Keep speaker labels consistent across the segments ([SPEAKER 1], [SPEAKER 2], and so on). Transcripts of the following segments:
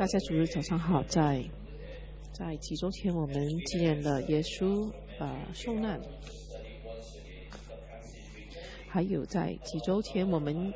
[SPEAKER 1] 大家主日早上好。在几周前，我们纪念了耶稣受难，还有在几周前，我们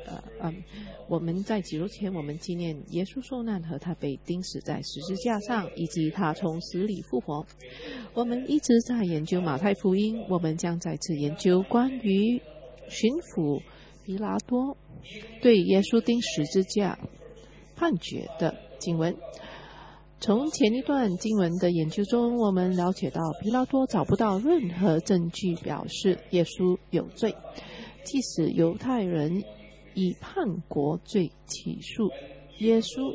[SPEAKER 1] 纪念耶稣受难和他被钉死在十字架上，以及他从死里复活。我们一直在研究马太福音，我们将再次研究关于巡抚彼拉多对耶稣钉十字架判决的经文。从前一段经文的研究中，我们了解到彼拉多找不到任何证据表示耶稣有罪，即使犹太人以叛国罪起诉耶稣。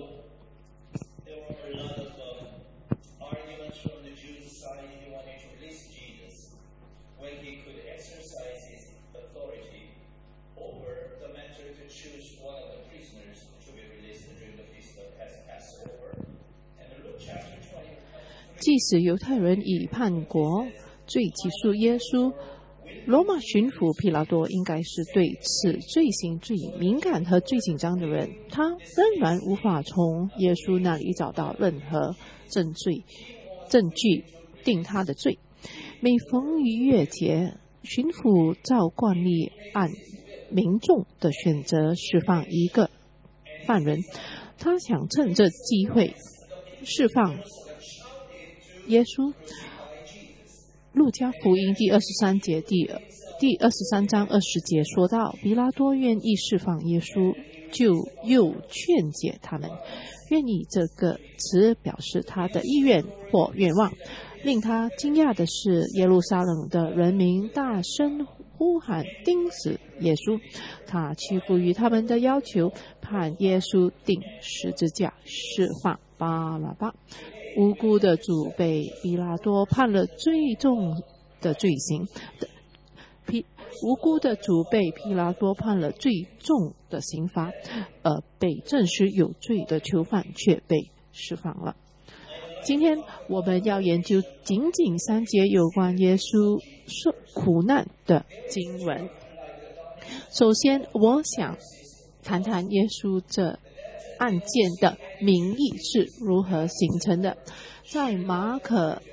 [SPEAKER 1] 即使犹太人以叛国罪起诉耶稣，罗马巡抚彼拉多应该是对此罪行最敏感和最紧张的人，他仍然无法从耶稣那里找到任何证据定他的罪。每逢逾越节，巡抚照惯例按民众的选择释放一个犯人，他想趁这机会释放耶稣。路加福音第23章20节说到，彼拉多愿意释放耶稣，就又劝解他们。愿意这个词表示他的意愿或愿望。令他惊讶的是，耶路撒冷的人民大声呼喊钉死耶稣，他屈服于他们的要求，判耶稣钉十字架，释放巴拉巴。无辜的主被彼拉多判了最重的罪行，无辜的主被彼拉多判了最重的刑罚，被证实有罪的囚犯却被释放了。今天我们要研究仅仅3节有关耶稣苦难的经文。首先，我想谈谈耶稣这案件的名义是如何形成的。在马可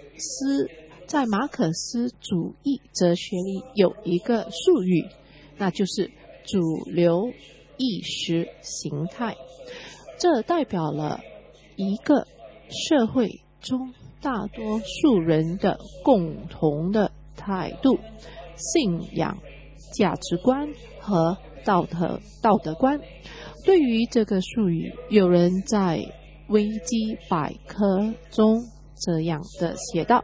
[SPEAKER 1] 思主义哲学里有一个术语，那就是主流意识形态。这代表了一个社会中大多数人的共同的态度、信仰、价值观和道德观。对于这个术语，有人在维基百科中这样的写道：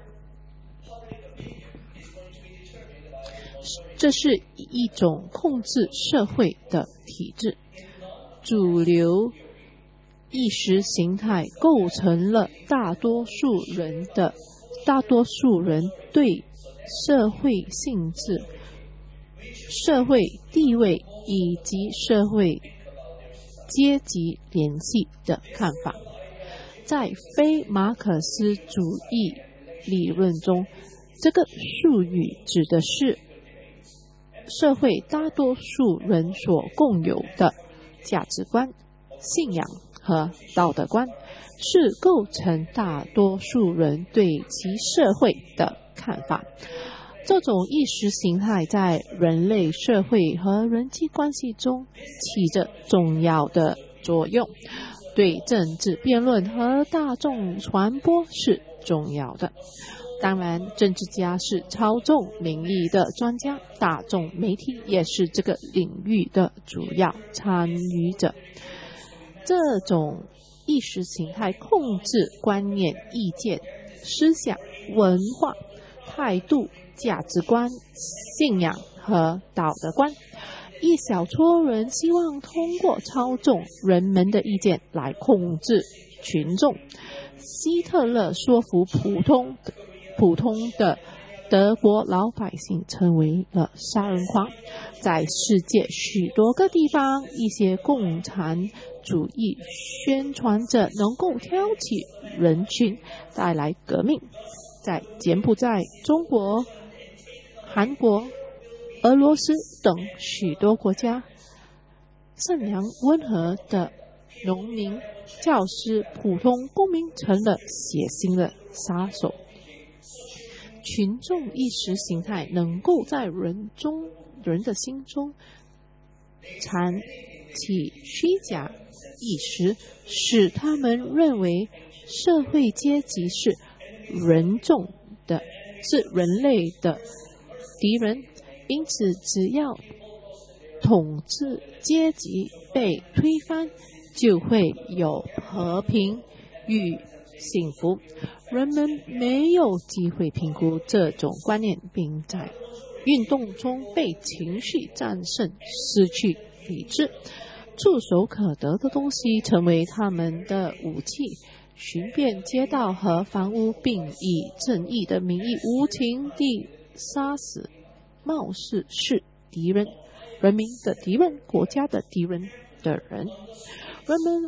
[SPEAKER 1] 这是一种控制社会的体制。主流意识形态构成了大多数人对社会性质、社会地位以及社会阶级联系的看法。在非马克思主义理论中，这个术语指的是社会大多数人所共有的价值观、信仰和道德观，是构成大多数人对其社会的看法。这种意识形态在人类社会和人际关系中起着重要的作用，对政治辩论和大众传播是重要的。当然，政治家是操纵民意的专家，大众媒体也是这个领域的主要参与者。这种意识形态控制观念、意见、思想、文化、态度、价值观、信仰和道德观。一小撮人希望通过操纵人们的意见来控制群众。希特勒说服普通的德国老百姓成为了杀人狂。在世界许多个地方，一些共产主义宣传者能够挑起人群，带来革命。在柬埔寨、中国、韩国、俄罗斯等许多国家，善良温和的农民教师、普通公民成了血腥的杀手。群众意识形态能够在人的心中产起虚假意识，使他们认为社会阶级是人类的敌人，因此只要统治阶级被推翻，就会有和平与幸福。人们没有机会评估这种观念，并在运动中被情绪战胜，失去理智。触手可得的东西成为他们的武器，寻遍街道和房屋，并以正义的名义无情地杀死貌似是敌人、人民的敌人、国家的敌人的人。人们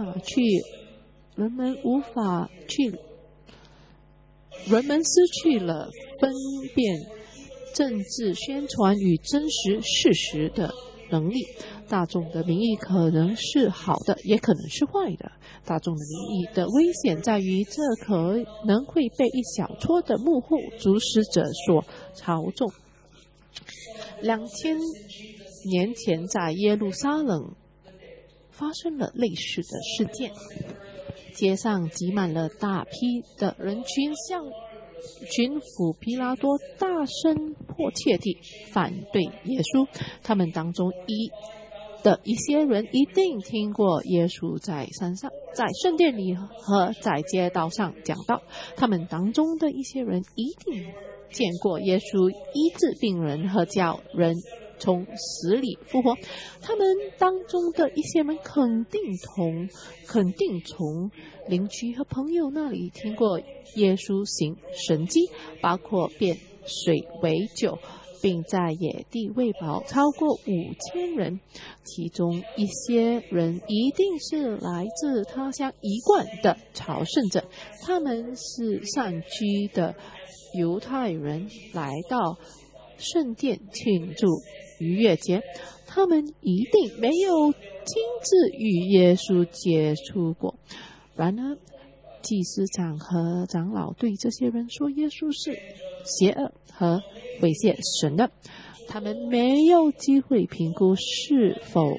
[SPEAKER 1] 失去了分辨政治宣传与真实事实的能力。大众的民意可能是好的，也可能是坏的。大众的民意的危险在于，这可能会被一小撮的幕后主使者所操纵。2000年前，在耶路撒冷发生了类似的事件，街上挤满了大批的人群，向巡抚皮拉多大声迫切地反对耶稣。他们当中一些人一定听过耶稣在山上、在圣殿里和在街道上讲道。他们当中的一些人一定见过耶稣医治病人和叫人从死里复活。他们当中的一些人肯定从邻居和朋友那里听过耶稣行神迹，包括变水为酒，并在野地喂饱超过5000人。其中一些人一定是来自他乡一贯的朝圣者，他们是散居的犹太人，来到圣殿庆祝逾越节。他们一定没有亲自与耶稣接触过。然而祭司长和长老对这些人说耶稣是邪恶和猥亵神的。他们没有机会评估是否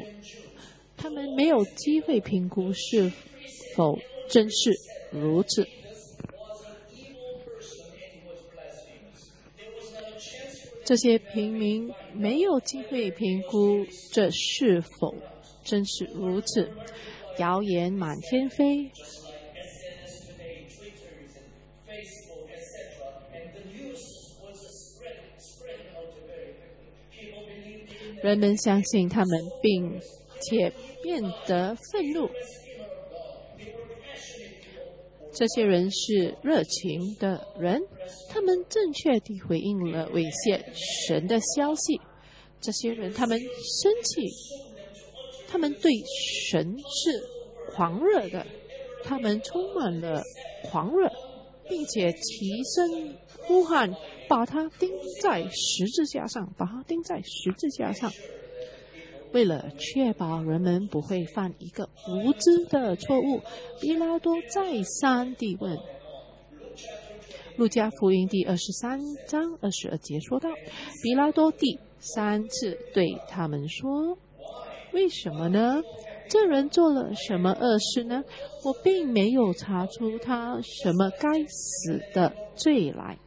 [SPEAKER 1] 真是如此。这些平民没有机会评估这是否真是如此。谣言满天飞，人们相信他们，并且变得愤怒。这些人是热情的人，他们正确地回应了猥亵神的消息。这些人，他们生气，他们对神是狂热的，他们充满了狂热，并且齐声呼喊，把他钉在十字架上，把他钉在十字架上。为了确保人们不会犯一个无知的错误，比拉多再三地问。路加福音第23章22节说道，比拉多第3次对他们说，为什么呢？这人做了什么恶事呢？我并没有查出他什么该死的罪来。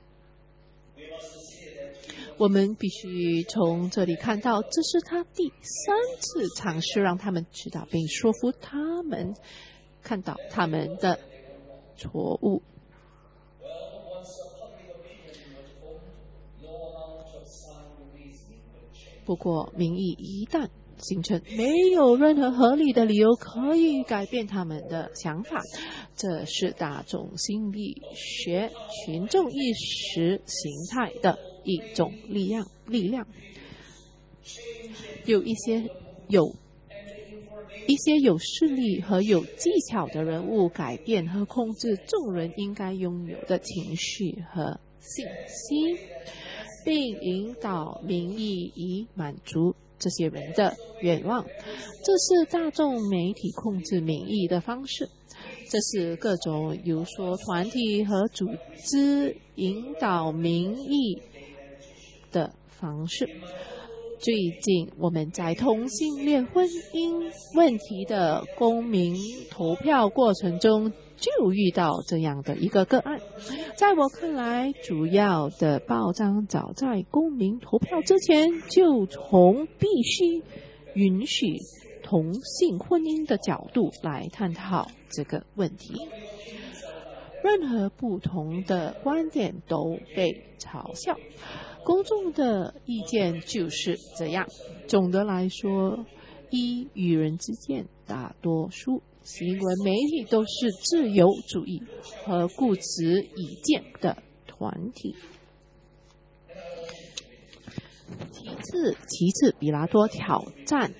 [SPEAKER 1] 我们必须从这里看到，这是他第3次尝试让他们知道并说服他们看到他们的错误。不过民意一旦形成，没有任何合理的理由可以改变他们的想法。这是大众心理学、群众意识形态的一种力量。有一些有势力和有技巧的人物改变和控制众人应该拥有的情绪和信息， 并引导民意以满足这些人的愿望。这是大众媒体控制民意的方式，这是各种游说团体和组织引导民意的方式。最近我们在同性恋婚姻问题的公民投票过程中就遇到这样的一个个案。在我看来，主要的报章早在公民投票之前就从必须允许同性婚姻的角度来探讨这个问题。任何不同的观点都被嘲笑，公众的意见就是这样。总的来说，与人之间，大多数新闻媒体都是自由主义和固执己见的团体。其次对比拉多挑战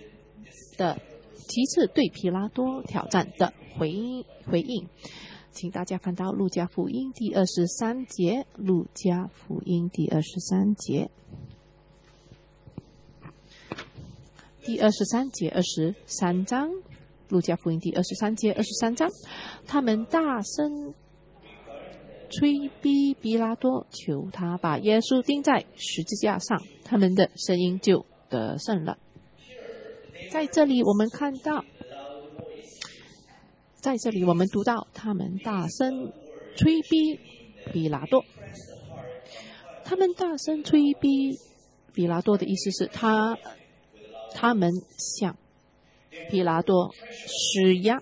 [SPEAKER 1] 的回应，请大家翻到路加福音第23节，路加福音第23节，第23节23章，路加福音第23节23章，他们大声催逼比拉多，求他把耶稣钉在十字架上，他们的声音就得胜了。在这里我们读到他们大声催逼比拉多。他们大声催逼比拉多的意思是他们向比拉多施压。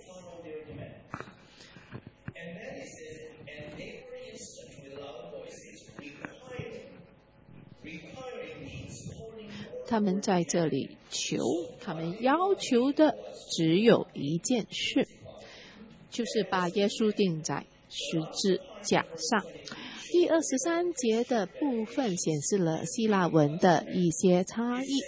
[SPEAKER 1] 他们在这里他们要求的只有一件事，就是把耶稣钉在十字架上。第23节的部分显示了希腊文的一些差异。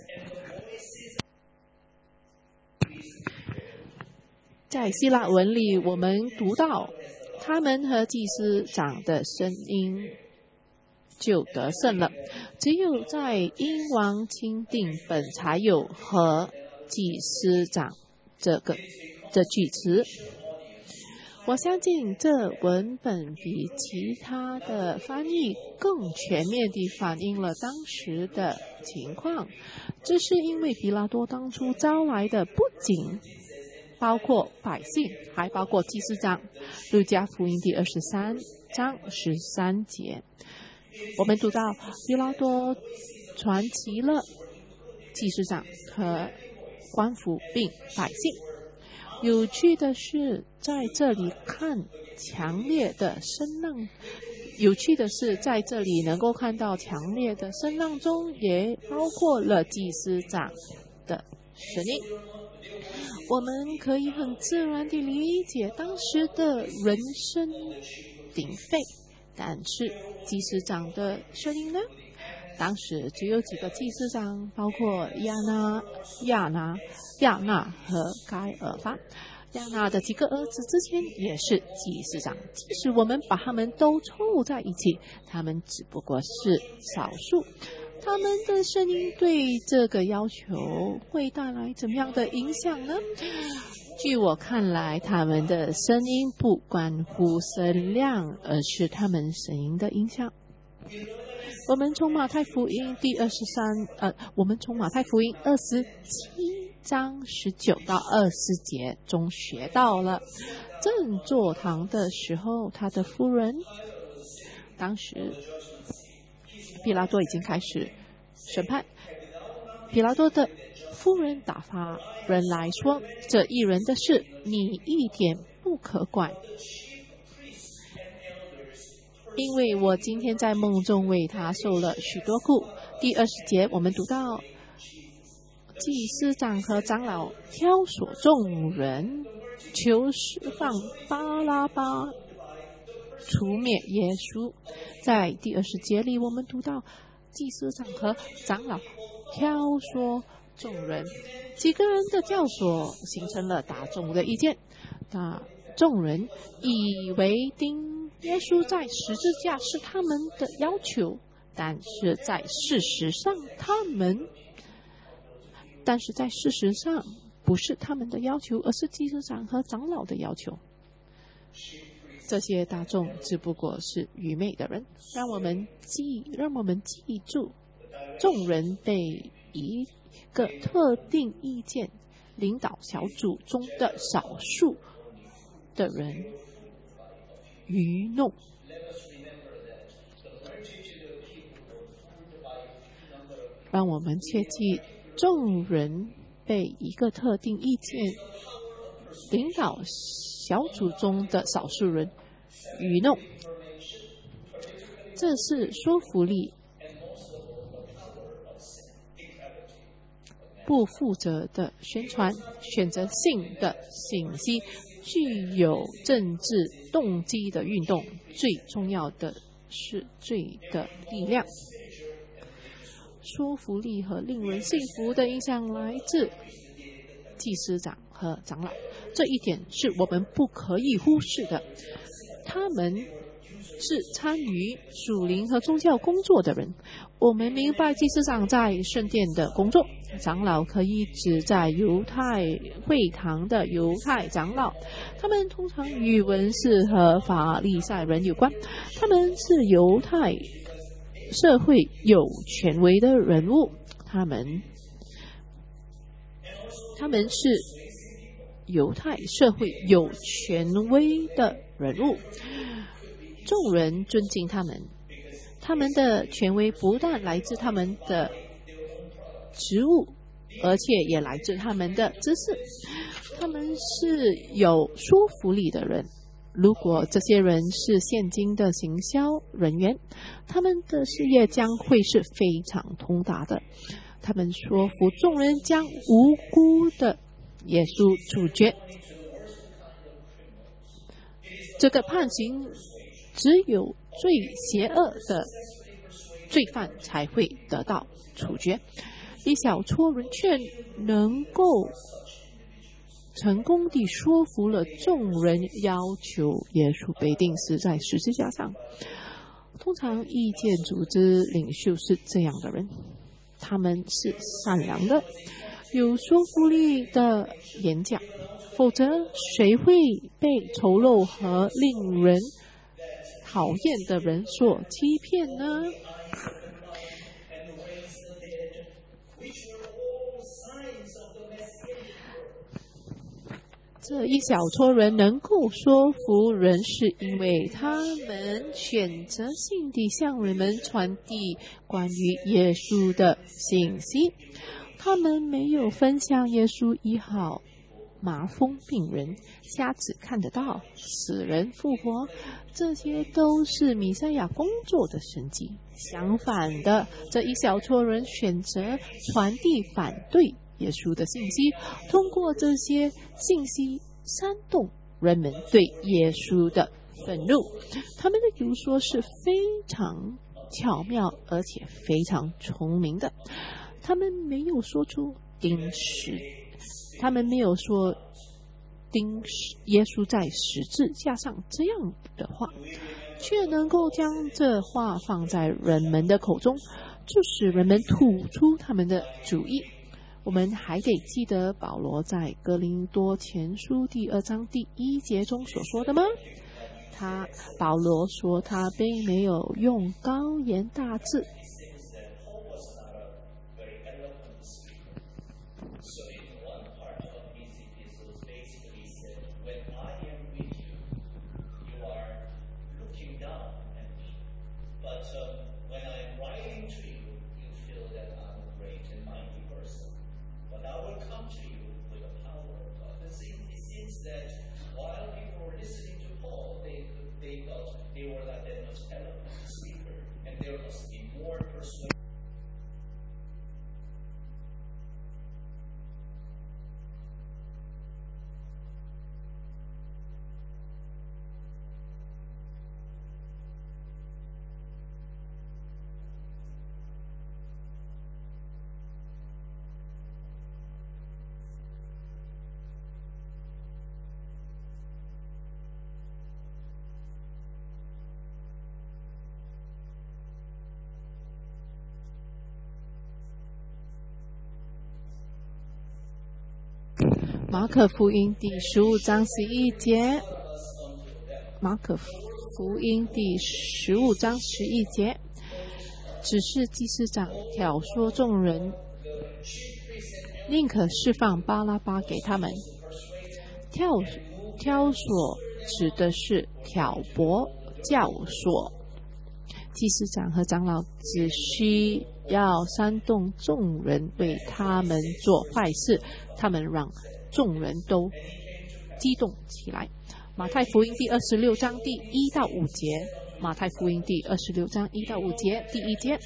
[SPEAKER 1] 在希腊文里，我们读到他们和祭司长的声音就得胜了。只有在英王钦定本才有和祭司长这句词。我相信这文本比其他的翻译更全面地反映了当时的情况。这是因为比拉多当初招来的不仅包括百姓，还包括祭司长。路加福音第23章13节，我们读到比拉多传齐了祭司长和官府并百姓。有趣的是，在这里能够看到强烈的声浪中也包括了祭司长的声音。我们可以很自然地理解当时的人声鼎沸，但是祭司长的声音呢？当时只有几个祭司长，包括亚纳和该尔法。亚纳的几个儿子之前也是祭司长，即使我们把他们都凑在一起，他们只不过是少数。他们的声音对这个要求会带来怎么样的影响呢？据我看来，他们的声音不关乎声量，而是他们声音的影响。我们从马太福音27章19到20节中学到了，正坐堂的时候，他的夫人，当时比拉多已经开始审判。比拉多的夫人打发人来说，这一人的事你一点不可管，因为我今天在梦中为他受了许多苦。第20节我们读到祭司长和长老挑唆众人求释放巴拉巴，除灭耶稣。在第20节里我们读到祭司长和长老挑唆众人，几个人的教唆形成了大众的意见。众人以为钉耶稣在十字架是他们的要求， 但是在事实上不是他们的要求，而是祭司长和长老的要求。这些大众只不过是愚昧的人。让我们记住，众人被一个特定意见领导小组中的少数的人愚弄。让我们切记，众人被一个特定意见领导小组中的少数人愚弄，这是说服力不负责的宣传，选择性的信息，具有政治动机的运动。最重要的是罪的力量。说服力和令人信服的影响来自祭司长和长老，这一点是我们不可以忽视的。他们是参与属灵和宗教工作的人。我们明白祭司长在圣殿的工作，长老可以指在犹太会堂的犹太长老，他们通常与文士和法利赛人有关，他们是犹太社会有权威的人物，他们是犹太社会有权威的人物，众人尊敬他们。他们的权威不但来自他们的职务，而且也来自他们的知识。他们是有说服力的人。如果这些人是现今的行销人员，他们的事业将会是非常通达的。他们说服众人将无辜的耶稣处决。这个判刑只有最邪恶的罪犯才会得到处决。一小撮人却能够成功地说服了众人，要求耶稣被钉死在十字架上。通常意见组织领袖是这样的人，他们是善良的，有说服力的演讲，否则谁会被丑陋和令人讨厌的人所欺骗呢？这一小撮人能够说服人，是因为他们选择性地向人们传递关于耶稣的信息。他们没有分享耶稣医好麻风病人，瞎子看得到，死人复活，这些都是弥赛亚工作的神迹。相反的，这一小撮人选择传递反对耶稣的信息，通过这些信息煽动人们对耶稣的愤怒。他们的游说是非常巧妙而且非常聪明的。他们没有说钉耶稣在十字架上这样的话，却能够将这话放在人们的口中，就使人们吐出他们的主意。我们还得记得保罗在哥林多前书第2章第1节中所说的吗？保罗说他并没有用高言大志。
[SPEAKER 2] There must be more
[SPEAKER 1] 马可福音第15章11节，马可福音第15章11节，只是祭司长挑唆众人，宁可释放巴拉巴给他们。挑唆指的是挑拨、教唆。祭司长和长老只需要煽动众人为他们做坏事，他们让众人都激动起来。马太福音第26章第1到5节，马太福音第26章1到5节，第1节，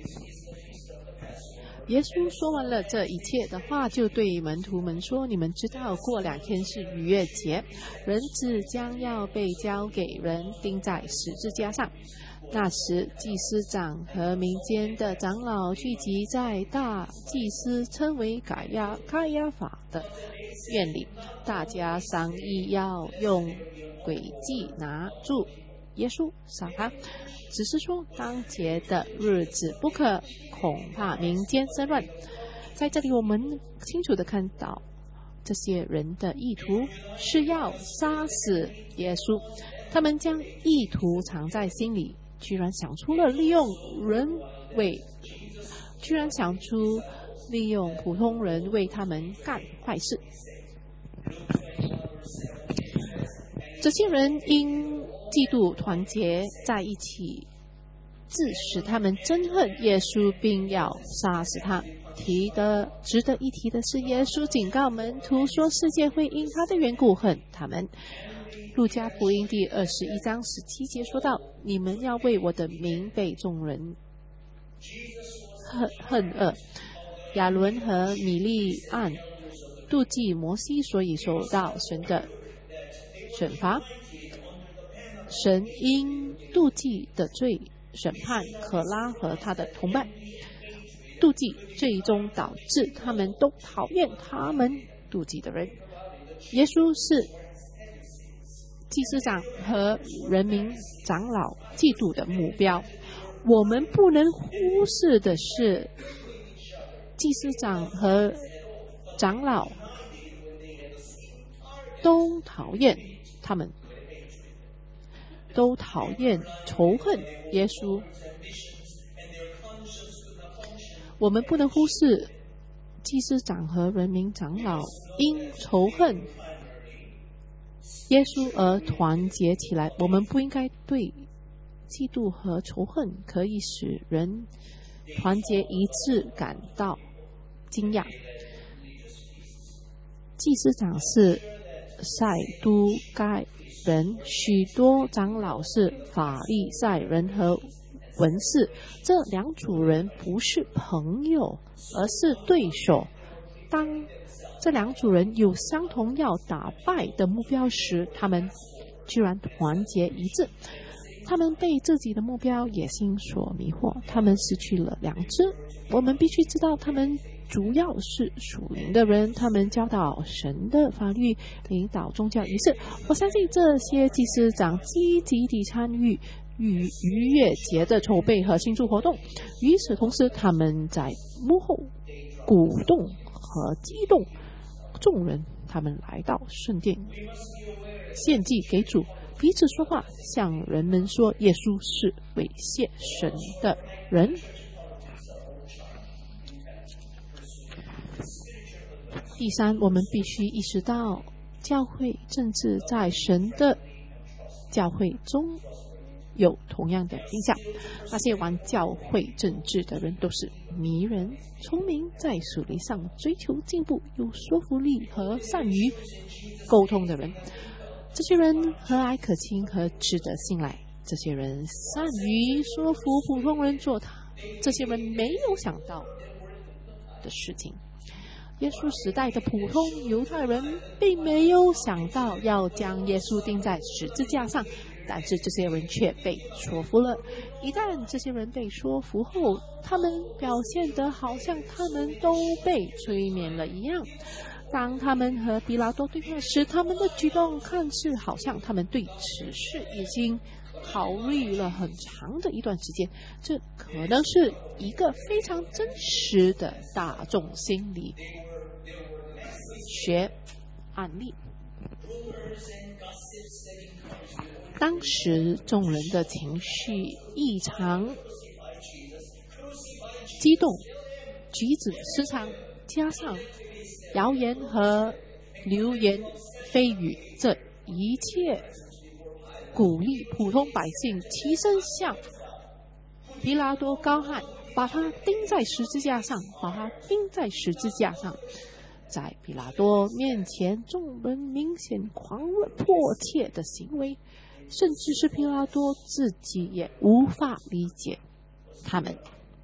[SPEAKER 1] 耶稣说完了这一切的话，就对门徒们说：你们知道过2天是逾越节，人子将要被交给人，钉在十字架上。那时祭司长和民间的长老聚集在大祭司称为开亚法的院里，大家商议要用诡计拿住耶稣杀他，只是说当节的日子不可，恐怕民间争乱。在这里我们清楚地看到这些人的意图是要杀死耶稣，他们将意图藏在心里，居然想出利用普通人为他们干坏事。这些人因嫉妒团结在一起，致使他们憎恨耶稣，并要杀死他。值得一提的是，耶稣警告门徒说，世界会因他的缘故恨他们。路加福音第21章17节说道：你们要为我的名被众人恨恶。亚伦和米利暗妒忌摩西，所以受到神的惩罚。神因妒忌的罪审判可拉和他的同伴，妒忌最终导致他们都讨厌他们妒忌的人。耶稣是祭司长和人民长老嫉妒的目标。我们不能忽视的是，祭司长和长老都讨厌仇恨耶稣。我们不能忽视祭司长和人民长老因仇恨耶稣而团结起来。我们不应该对嫉妒和仇恨可以使人团结一致感到惊讶。祭司长是赛都该人，许多长老是法利赛人和文士，这2组人不是朋友，而是对手。当这2组人有相同要打败的目标时，他们居然团结一致。他们被自己的目标野心所迷惑，他们失去了良知。我们必须知道，他们主要是属灵的人，他们教导神的法律，领导宗教仪式。我相信这些祭司长积极地参与逾越节的筹备和庆祝活动，与此同时，他们在幕后鼓动和激动众人，他们来到圣殿献祭给主，彼此说话，向人们说耶稣是猥亵神的人。第3，我们必须意识到，教会政治在神的教会中有同样的影响。那些玩教会政治的人都是迷人、聪明，在属灵上追求进步、有说服力和善于沟通的人。这些人和蔼可亲和值得信赖。这些人善于说服普通人做这些人没有想到的事情。耶稣时代的普通犹太人并没有想到要将耶稣钉在十字架上，但是这些人却被说服了。一旦这些人被说服后，他们表现得好像他们都被催眠了一样。当他们和彼拉多对话时，他们的举动看似好像他们对此事已经考虑了很长的一段时间。这可能是一个非常真实的大众心理学案例。当时众人的情绪异常激动，举止失常，加上谣言和流言蜚语，这一切鼓励普通百姓齐声向彼拉多高喊，把他钉在十字架上，把他钉在十字架上。在彼拉多面前，众人明显狂热迫切的行为，甚至是彼拉多自己也无法理解他们。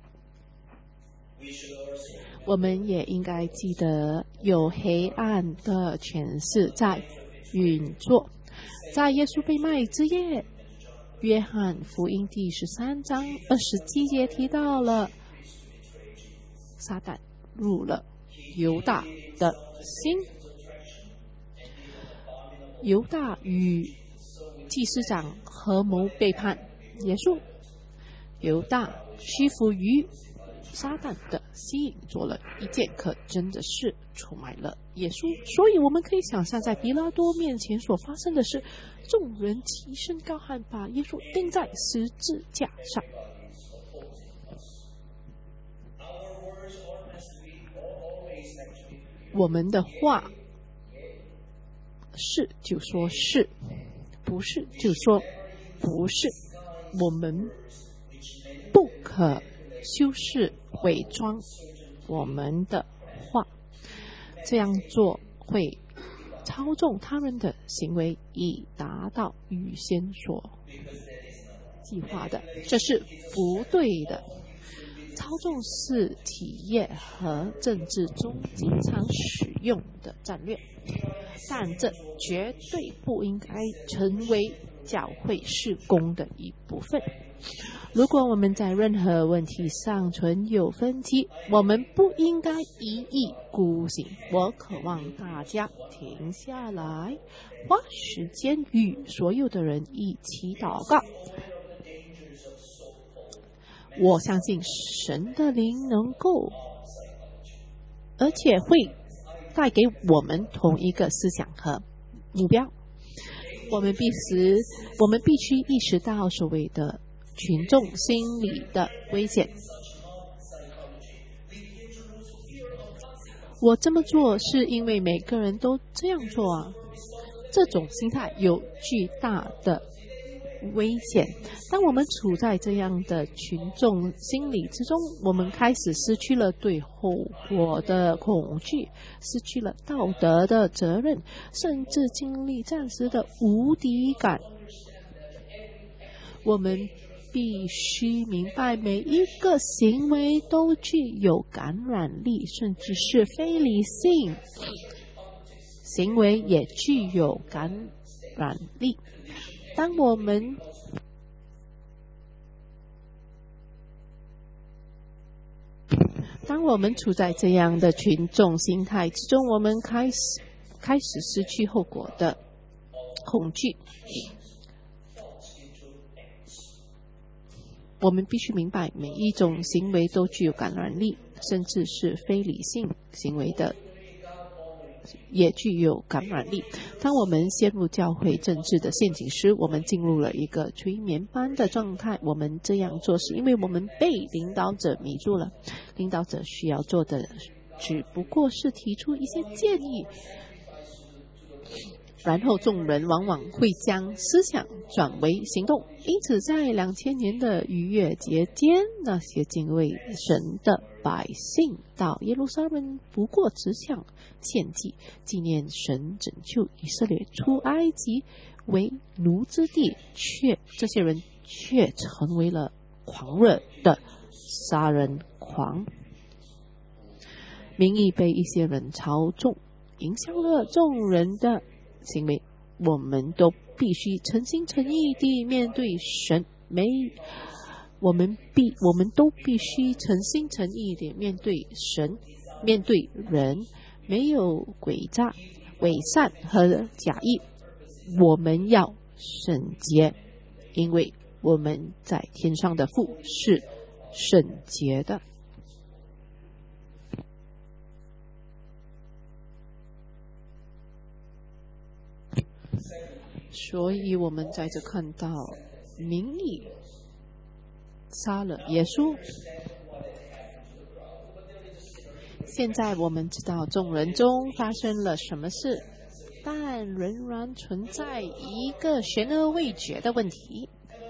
[SPEAKER 1] 我们也应该记得，有黑暗的权势在运作。在耶稣被卖之夜，约翰福音第13章27节提到了撒旦入了犹大的心。犹大与祭司长合谋背叛耶稣，犹大屈服于撒旦的吸引，做了一件可真的事，出卖了耶稣。所以我们可以想象，在彼拉多面前所发生的事，众人齐声高喊，把耶稣钉在十字架上。我们的话是就说是，不是就说不是。我们不可修饰伪装我们的话，这样做会操纵他人的行为，以达到预先所计划的，这是不对的。操纵是企业和政治中经常使用的战略，但这绝对不应该成为教会事工的一部分。如果我们在任何问题上存有分歧，我们不应该一意孤行。我渴望大家停下来，花时间与所有的人一起祷告。我相信神的灵能够，而且会带给我们同一个思想和目标。我们必须意识到所谓的群众心理的危险。我这么做是因为每个人都这样做啊，这种心态有巨大的危险。当我们处在这样的群众心理之中，我们开始失去了对后果的恐惧，失去了道德的责任，甚至经历暂时的无敌感。我们必须明白，每一个行为都具有感染力，甚至是非理性行为也具有感染力。当我们处在这样的群众心态之中，我们开始失去后果的恐惧。我们必须明白，每一种行为都具有感染力，甚至是非理性行为的也具有感染力。当我们陷入教会政治的陷阱时，我们进入了一个催眠般的状态。我们这样做是因为我们被领导者迷住了。领导者需要做的只不过是提出一些建议，然后众人往往会将思想转为行动。因此在2000年的逾越节间，那些敬畏神的百姓到耶路撒冷不过只想献祭，纪念神拯救以色列出埃及为奴之地，这些人却成为了狂热的杀人狂。民意被一些人操纵，影响了众人的行为。我们都必须诚心诚意地面对神，我们都必须诚心诚意地面对神，面对人，没有诡诈、伪善和假意。我们要圣洁，因为我们在天上的父是圣洁的。 所以我们在这看到名义杀了耶稣。现在我们知道众人中发生了什么事，但仍然存在一个悬而未决的问题。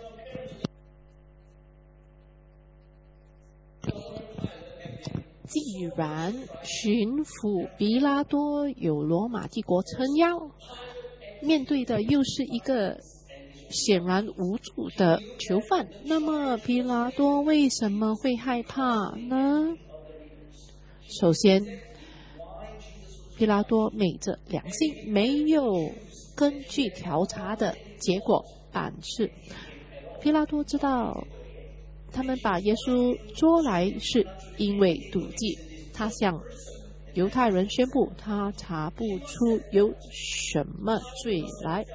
[SPEAKER 1] 既然巡抚比拉多有罗马帝国撑腰，面对的又是一个显然无助的囚犯，那么比拉多为什么会害怕呢？首先，比拉多昧着良心，没有根据调查的结果办事。比拉多知道他们把耶稣捉来是因为妒忌，他向犹太人宣布他查不出有什么罪来。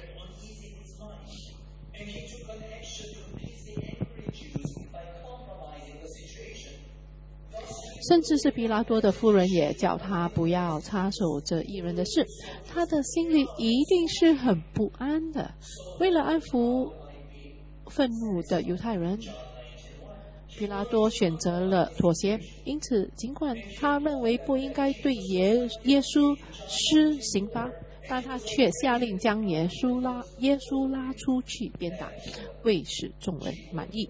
[SPEAKER 1] 甚至是比拉多的夫人也叫他不要插手这一人的事，他的心里一定是很不安的。为了安抚愤怒的犹太人，比拉多选择了妥协。因此，尽管他认为不应该对耶稣施刑罚，但他却下令将耶稣拉出去鞭打，为使众人满意。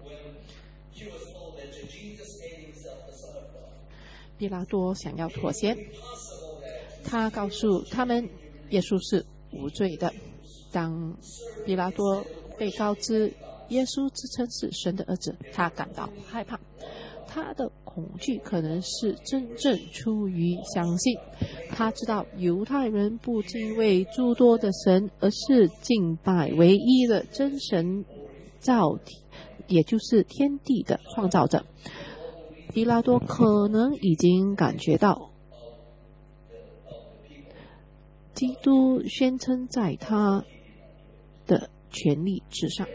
[SPEAKER 1] 比拉多想要妥协，他告诉他们耶稣是无罪的。当比拉多被告知耶稣自称是神的儿子，他感到害怕。他的恐惧可能是真正出于相信。他知道犹太人不敬畏诸多的神，而是敬拜唯一的真神造体，也就是天地的创造者。比拉多可能已经感觉到基督宣称在他的权力之上，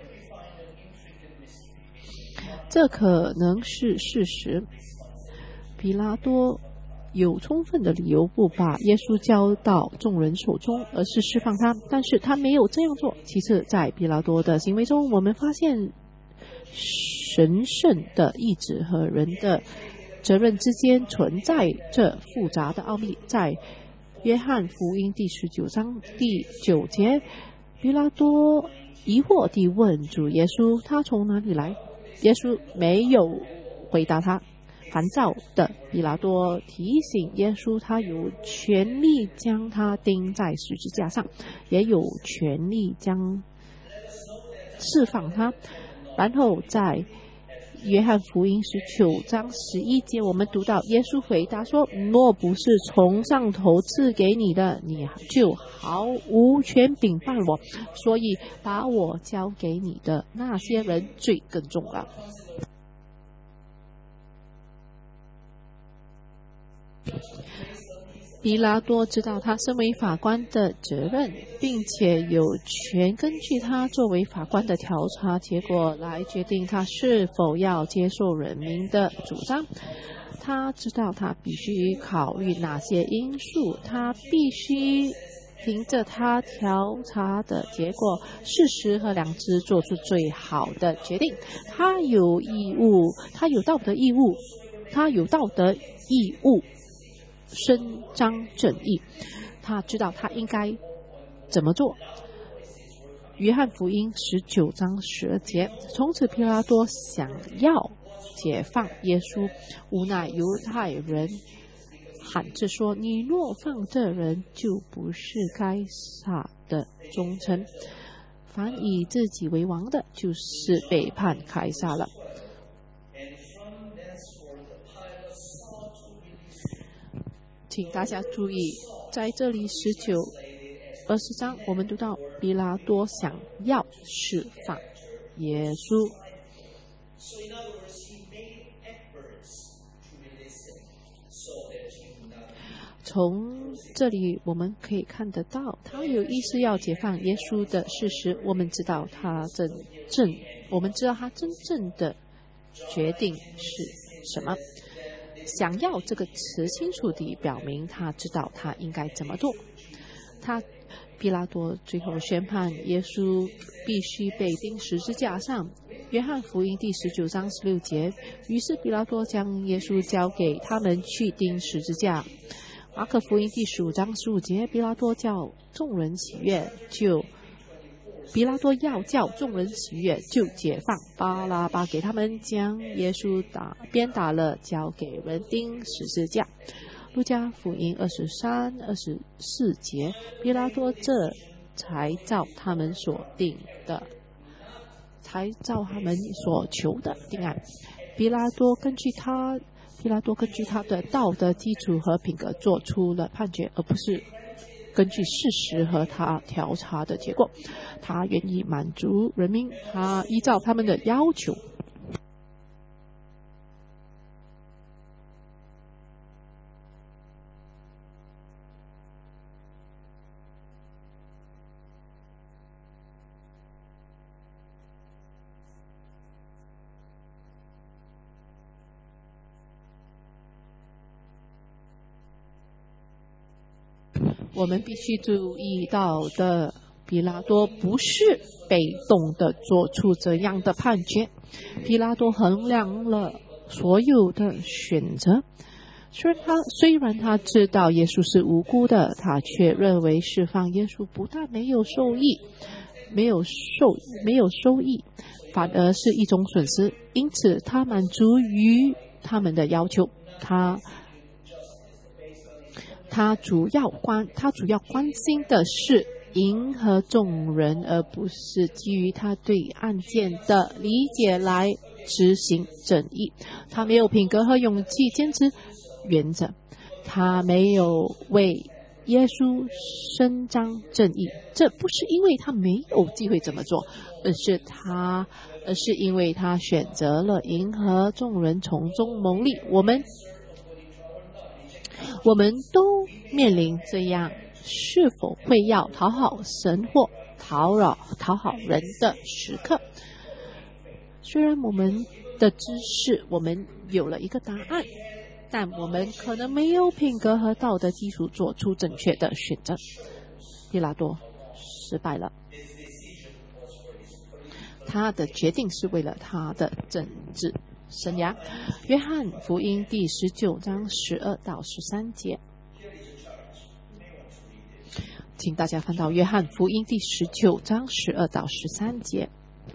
[SPEAKER 1] 这可能是事实。比拉多有充分的理由不把耶稣交到众人手中，而是释放他，但是他没有这样做。其次，在比拉多的行为中，我们发现神圣的意志和人的责任之间存在着复杂的奥秘。在约翰福音第19章第9节，比拉多疑惑地问主耶稣，他从哪里来？耶稣没有回答他。烦躁的比拉多提醒耶稣，他有权利将他钉在十字架上，也有权利将释放他。然后在约翰福音19章11节，我们读到耶稣回答说，若不是从上头赐给你的，你就毫无权柄办我，所以把我交给你的那些人罪更重了。比拉多知道他身为法官的责任，并且有权根据他作为法官的调查结果来决定他是否要接受人民的主张。他知道他必须考虑哪些因素，他必须凭着他调查的结果、事实和良知做出最好的决定。他有道德义务伸张正义，他知道他应该怎么做。约翰福音19章12节，从此比拉多想要解放耶稣，无奈犹太人喊着说，你若放这人，就不是该撒的忠臣，凡以自己为王的，就是背叛凯撒了。请大家注意，在这里19、20章，我们读到比拉多想要释放耶稣。从这里我们可以看得到，他有意识要解放耶稣的事实。我们知道他真正的决定是什么。想要这个词清楚地表明他知道他应该怎么做。 比拉多最后宣判耶稣必须被钉十字架上。约翰福音第19章16节，于是比拉多将耶稣交给他们去钉十字架。马可福音第15章15节，比拉多要叫众人喜悦，就解放巴拉巴给他们，将耶稣鞭打了，交给人钉十字架。路加福音23、24节，比拉多这才照他们所求的定案。比拉多根据他的道德基础和品格做出了判决，而不是根据事实和他调查的结果。他愿意满足人民，他依照他们的要求。我们必须注意到的，比拉多不是被动的做出这样的判决。比拉多衡量了所有的选择，虽然他知道耶稣是无辜的，他却认为释放耶稣不但没有收益，反而是一种损失。因此，他满足于他们的要求。他主要关心的是迎合众人，而不是基于他对案件的理解来执行正义。他没有品格和勇气坚持原则，他没有为耶稣伸张正义。这不是因为他没有机会这么做，而是因为他选择了迎合众人，从中牟利。我们都面临这样是否会要讨好神或讨好人的时刻。虽然我们的知识，我们有了一个答案，但我们可能没有品格和道德基础做出正确的选择。比拉多失败了，他的决定是为了他的政治生涯。约翰福音第19章12到13节，请大家翻到约翰福音第19章12到13节。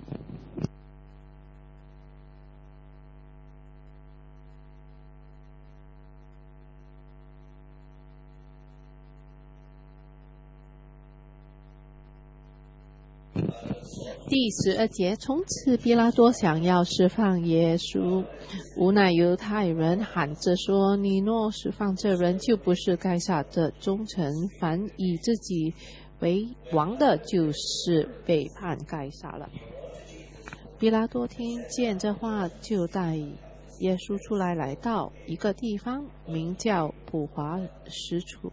[SPEAKER 1] 第12节，从此比拉多想要释放耶稣，无奈犹太人喊着说：“你若释放这人，就不是该撒的忠臣；凡以自己为王的，就是背叛该撒了。”比拉多听见这话，就带耶稣出来，来到一个地方，名叫普华什处，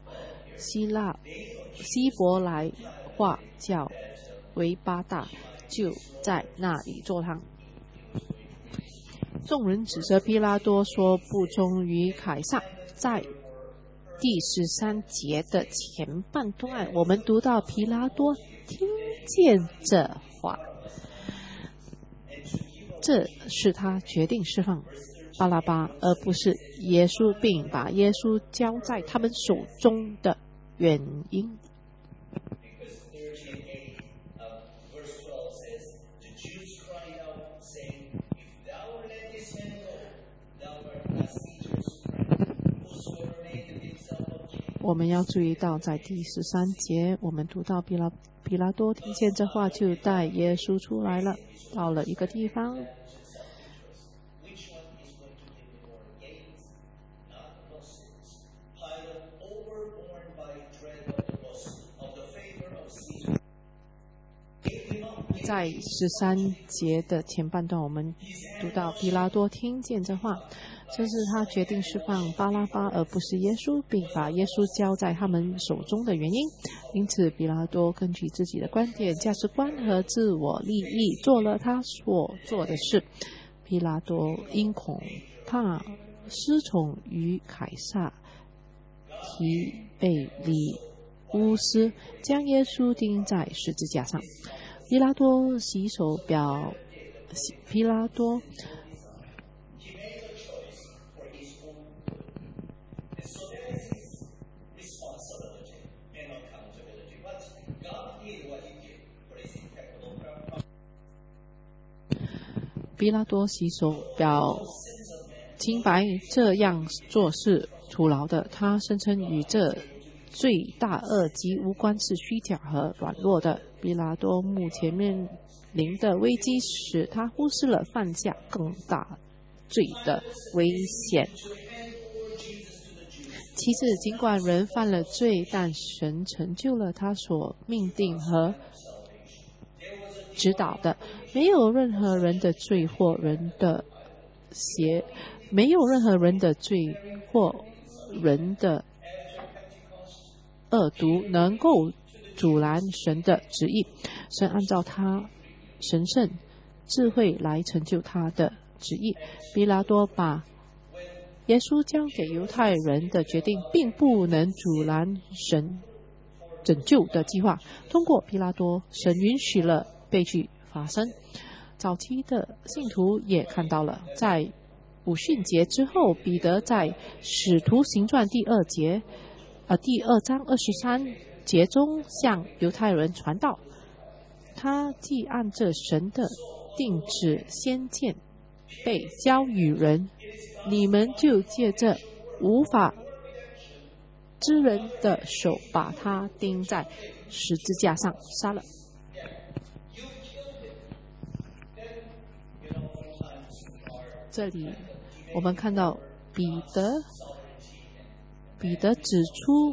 [SPEAKER 1] 希伯来话叫维巴大，就在那里坐堂。众人指责比拉多说不忠于凯撒。在第13节的前半段，我们读到比拉多听见这话，这是他决定释放巴拉巴，而不是耶稣，并把耶稣交在他们手中的原因。我们要注意到，在第13节，我们读到比拉多听见这话，就带耶稣出来了，到了一个地方。在13节的前半段，我们读到比拉多听见这话，这是他决定释放巴拉巴而不是耶稣，并把耶稣交在他们手中的原因。因此，比拉多根据自己的观点、价值观和自我利益做了他所做的事。比拉多因恐怕失宠于凯撒，提贝利巫师将耶稣钉在十字架上。比拉多洗手表清白，这样做是徒劳的。他声称与这罪大恶极无关，是虚假和软弱的。比拉多目前面临的危机使他忽视了犯下更大罪的危险。其次，尽管人犯了罪，但神成就了他所命定和指导的。没有任何人的罪或人的恶毒能够阻拦神的旨意。神按照他神圣智慧来成就他的旨意。比拉多把耶稣交给犹太人的决定，并不能阻拦神拯救的计划。通过比拉多，神允许了悲剧发生。早期的信徒也看到了，在五旬节之后，彼得在使徒行传第2章23节中向犹太人传道。他既按着神的定旨先见被交与人，你们就借着无法之人的手把他钉在十字架上杀了。这里我们看到彼得指出，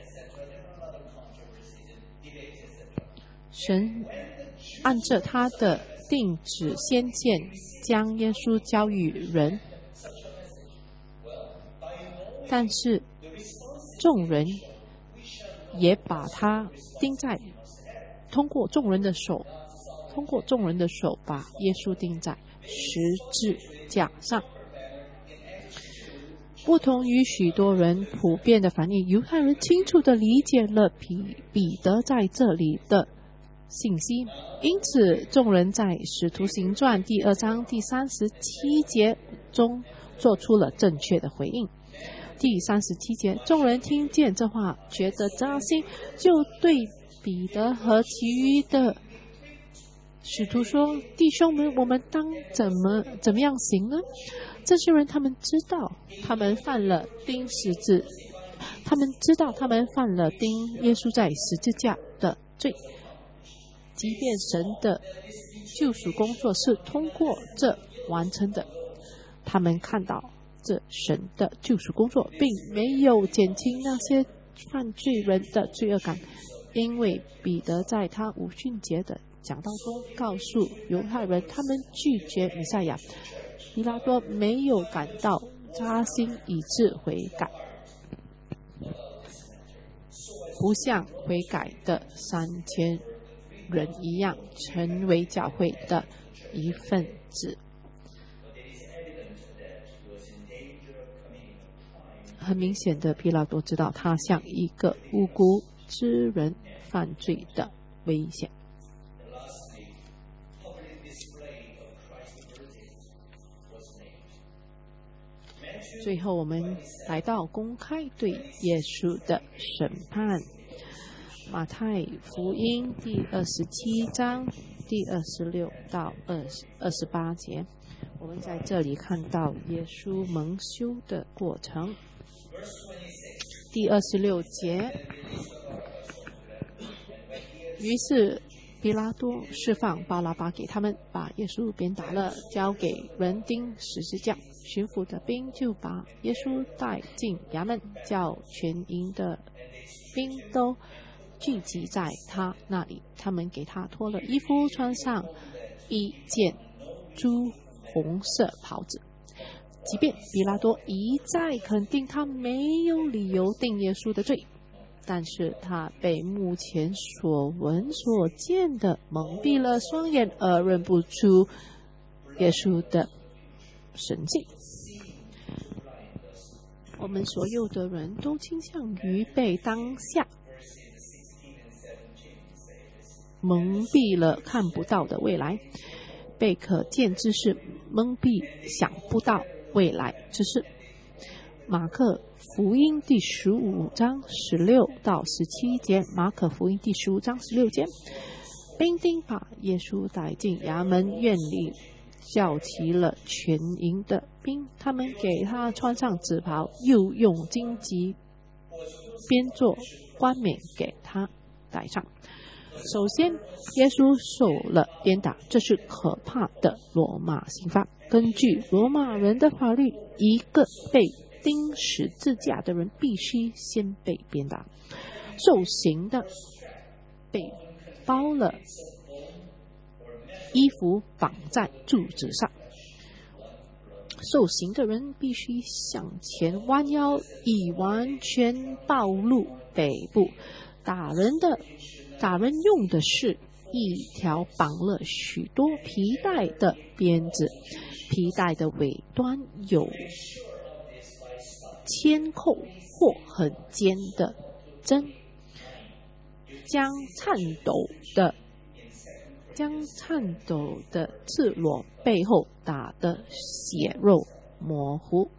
[SPEAKER 1] 神按着他的定旨先见将耶稣交与人，但是众人也把他钉在通过众人的手把耶稣钉在十字架上。不同于许多人普遍的反应，犹太人清楚地理解了彼得在这里的信息，因此众人在使徒行传第2章第37节中做出了正确的回应。第37节，众人听见这话觉得扎心，就对彼得和其余的使徒说：弟兄们，我们当怎么样行呢？这些人他们知道他们犯了钉耶稣在十字架的罪，即便神的救赎工作是通过这完成的，他们看到这神的救赎工作并没有减轻那些犯罪人的罪恶感，因为彼得在他五旬节的讲道中告诉犹太人，他们拒绝弥赛亚。比拉多没有感到扎心以致悔改，不像悔改的3000人一样成为教会的一份子。很明显的，比拉多知道他像一个无辜之人犯罪的危险。最后我们来到公开对耶稣的审判。马太福音第27章第26到28节，我们在这里看到耶稣蒙羞的过程。第26节，于是比拉多释放巴拉巴给他们，把耶稣鞭打了，交给人钉十字架。巡抚的兵就把耶稣带进衙门，叫全营的兵都聚集在他那里。他们给他脱了衣服，穿上一件朱红色袍子。即便比拉多一再肯定他没有理由定耶稣的罪，但是他被目前所闻所见的蒙蔽了双眼，而认不出耶稣的神迹。我们所有的人都倾向于被当下蒙蔽了看不到的未来，被可见之事蒙蔽想不到未来之事。马可福音第15章16到17节，马可福音第15章16节，兵丁把耶稣带进衙门院里，叫齐了全营的兵，他们给他穿上紫袍，又用荆棘编做冠冕给他戴上。首先，耶稣受了鞭打，这是可怕的罗马刑罚。根据罗马人的法律，一个被钉十字架的人必须先被鞭打。受刑的被包了衣服绑在柱子上，受刑的人必须向前弯腰，以完全暴露背部。打人用的是一条绑了许多皮带的鞭子，皮带的尾端有铅扣或很尖的针，将颤抖的赤裸背后打得血肉模糊。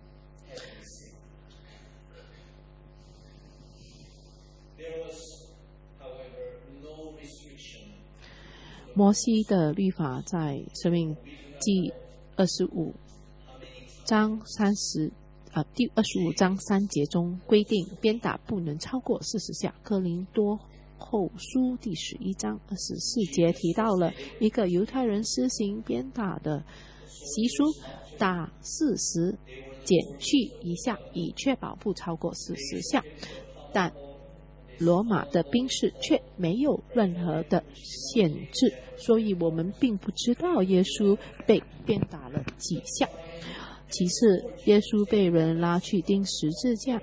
[SPEAKER 1] 摩西的律法在申命记25章第25章3节中规定，鞭打不能超过40下。哥林多后书第11章24节提到了一个犹太人施行鞭打的习俗，打40减去一下，以确保不超过40下。但罗马的兵士却没有任何的限制，所以我们并不知道耶稣被鞭打了几下。其次，耶稣被人拉去钉十字架，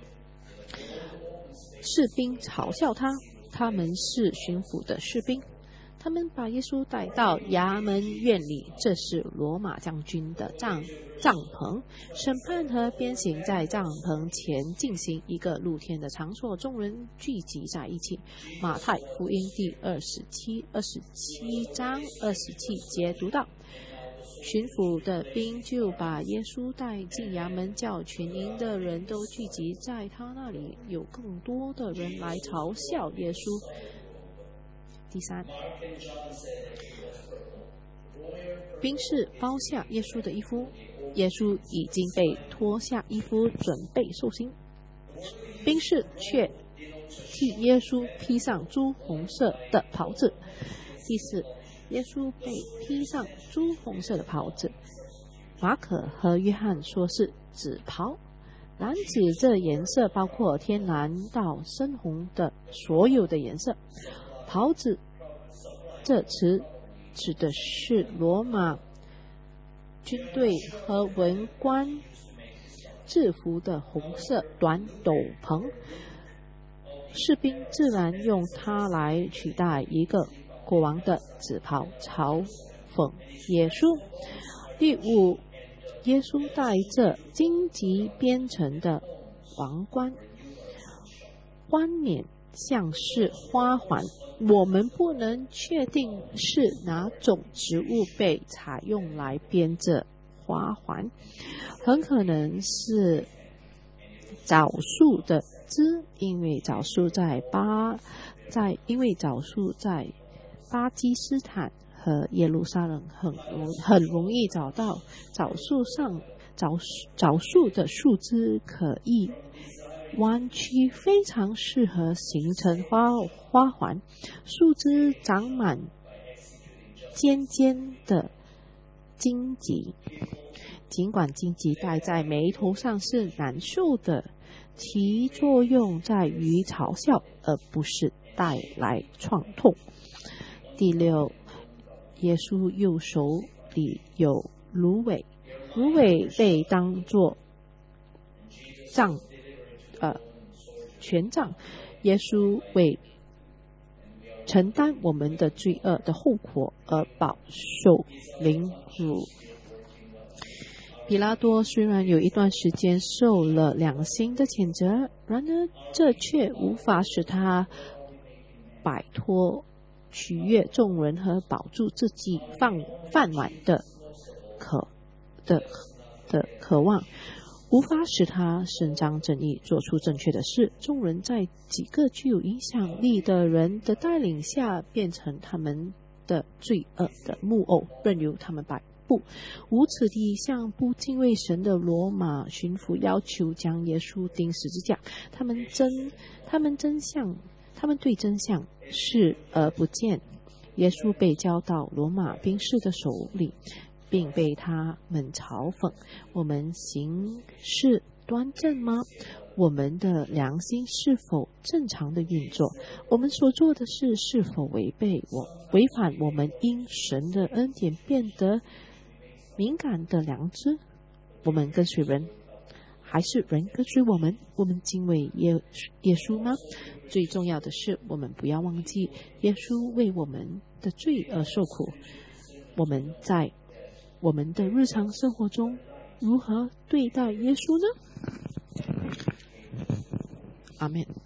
[SPEAKER 1] 士兵嘲笑他，他们是巡抚的士兵，他们把耶稣带到衙门院里，这是罗马将军的帐篷。审判和鞭刑在帐篷前进行，一个露天的场所，众人聚集在一起。马太福音第27章27节读到，巡抚的兵就把耶稣带进衙门，叫全营的人都聚集在他那里，有更多的人来嘲笑耶稣。第三，兵士剥下耶稣的衣服，耶稣已经被脱下衣服准备受刑，兵士却替耶稣披上朱红色的袍子。第四，耶稣被披上朱红色的袍子，马可和约翰说是紫袍。蓝紫这颜色包括天蓝到深红的所有的颜色。袍子这词指的是罗马军队和文官制服的红色短斗篷，士兵自然用它来取代一个国王的紫袍，嘲讽耶稣。第五，耶稣戴着荆棘编成的王冠，冠冕像是花环，我们不能确定是哪种植物被采用来编这花环，很可能是枣树的枝，因为枣树在巴基斯坦和耶路撒冷很容易找到枣树的树枝可以弯曲，非常适合形成花环。树枝长满尖尖的荆棘，尽管荆棘戴在眉头上是难受的，其作用在于嘲笑，而不是带来创痛。第六，耶稣右手里有蘆苇被当作权杖，耶稣为承担我们的罪恶的后果而饱受凌辱。比拉多虽然有一段时间受了两刑的谴责，然而这却无法使他摆脱取悦众人和保住自己饭碗的渴望，无法使他伸张正义，做出正确的事。众人在几个具有影响力的人的带领下，变成他们的罪恶的木偶，任由他们摆布。无耻地向不敬畏神的罗马巡抚要求将耶稣钉十字架。他们对真相视而不见。耶稣被交到罗马兵士的手里，并被他们嘲讽。我们行事端正吗？我们的良心是否正常的运作？我们所做的事是否违反我们因神的恩典变得敏感的良知？我们跟随人，还是人跟随我们？我们敬畏耶稣吗？最重要的是，我们不要忘记耶稣为我们的罪而受苦。我们在我们的日常生活中如何对待耶稣呢？阿们。